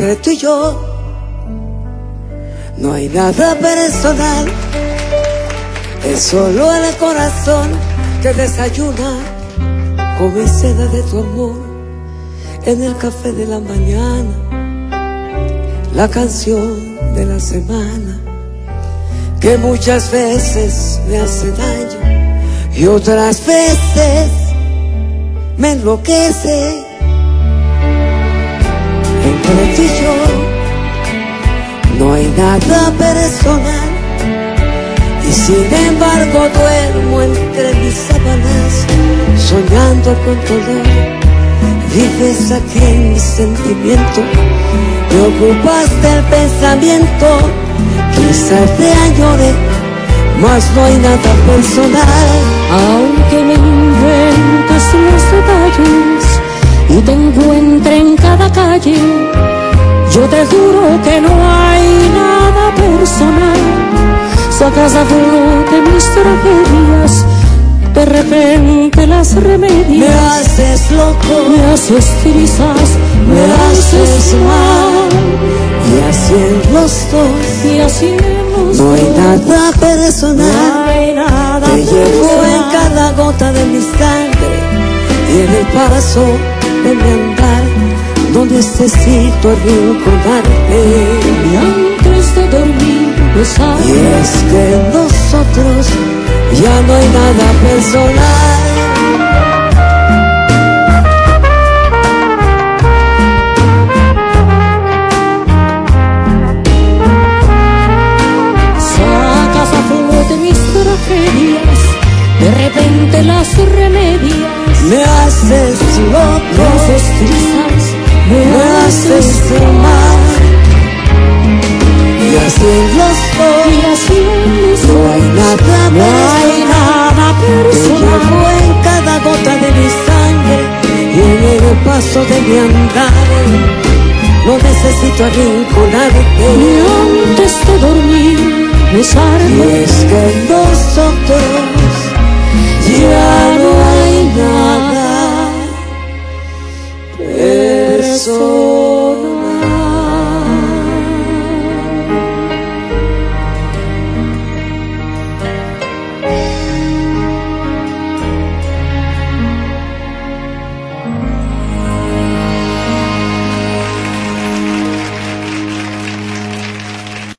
Entre tú y yo no hay nada personal, es solo el corazón que desayuna con mi seda de tu amor en el café de la mañana, la canción de la semana que muchas veces me hace daño y otras veces me enloquece. Entre tú y yo no hay nada personal y sin embargo duermo entre mis sábanas soñando con dolor. Vives aquí en mi sentimiento, te ocupaste el pensamiento, quizás te añore, mas no hay nada personal. Aunque me inventes los detalles y te encuentre en cada calle, yo te juro que no hay nada personal. Sacas a flote mis tragedias, de repente las remedias. Me haces loco, me haces trizas, me haces mal. Y así en los dos, y así en los no hay dos, nada personal. no hay nada te llevo personal. en cada gota de mi sangre y en el paso de mi andar. No necesito arrinconarte Y antes de dormir besarte. Y es que nosotros ya no hay nada personal. Sacas a flote mis tragedias, de repente las remedias. Me haces loco, me haces trizas, me haces mal. Y así en los dos, y así en los no hay nada no hay nada Te personal. llevo en cada gota de mi sangre y en el paso de mi andar. No necesito arrinconarte Y antes de dormir besarte. y es que no